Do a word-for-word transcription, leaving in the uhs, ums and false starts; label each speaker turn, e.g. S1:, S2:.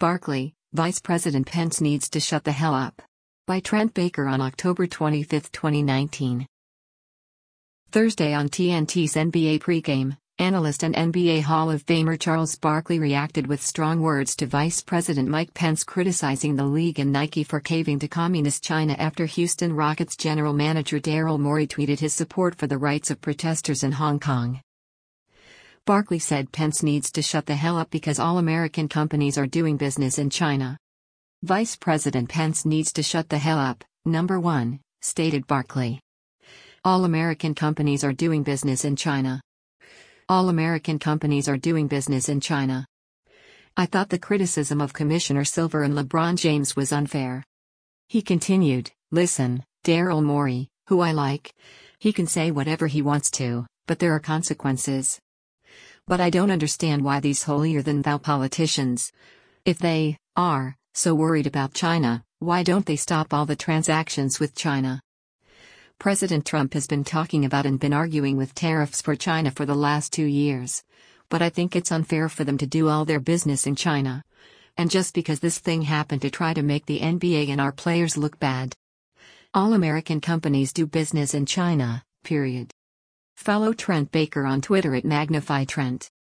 S1: Barkley, Vice President Pence needs to shut the hell up. By Trent Baker on October twenty-fifth, twenty nineteen. Thursday on T N T's N B A pregame, analyst and N B A Hall of Famer Charles Barkley reacted with strong words to Vice President Mike Pence criticizing the league and Nike for caving to Communist China after Houston Rockets general manager Daryl Morey tweeted his support for the rights of protesters in Hong Kong. Barkley said Pence needs to shut the hell up because all American companies are doing business in China. Vice President Pence needs to shut the hell up, number one, stated Barkley. All American companies are doing business in China. All American companies are doing business in China. I thought the criticism of Commissioner Silver and LeBron James was unfair. He continued, listen, Daryl Morey, who I like, he can say whatever he wants to, but there are consequences. But I don't understand why these holier-than-thou politicians, if they are so worried about China, why don't they stop all the transactions with China? President Trump has been talking about and been arguing with tariffs for China for the last two years. But I think it's unfair for them to do all their business in China. And just because this thing happened to try to make the N B A and our players look bad. All American companies do business in China, period. Follow Trent Baker on Twitter at Magnify Trent.